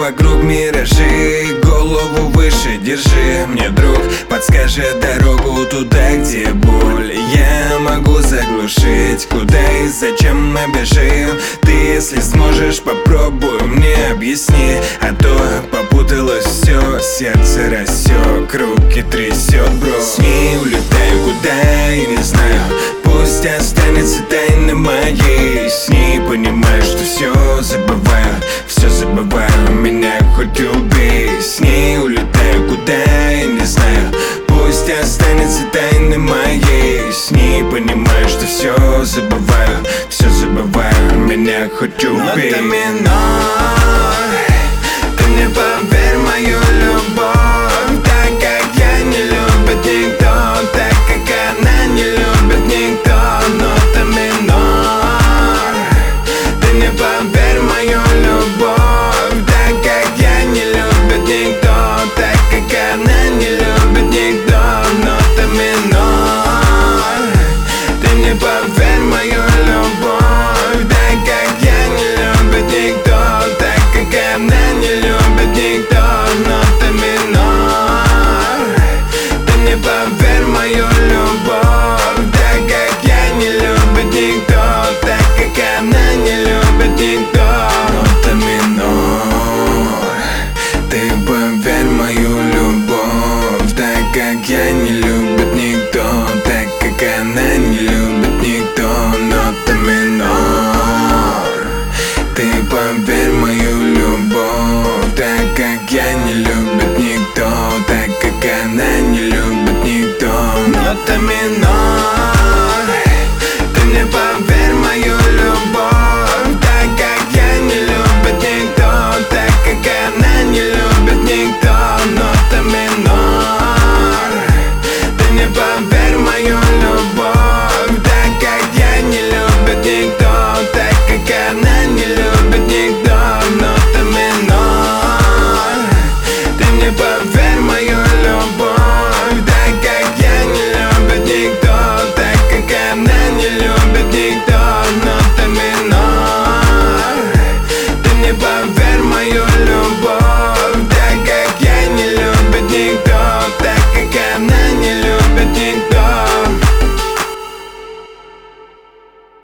вокруг миражи, голову выше держи. Мне друг подскажет дорогу туда, где боль я могу заглушить. Куда и зачем мы бежим? Ты, если сможешь, попробуй мне объясни. А то попуталось все, сердце рассек, руки трясет, бро. С ней улетаю куда и не знаю, пусть останется тайной моей. С ней понимаю, что все забываю, меня хоть убей. С ней улетаю куда и не знаю, пусть останется тайной моей. С ней понимаю, что все забываю, меня хоть убей.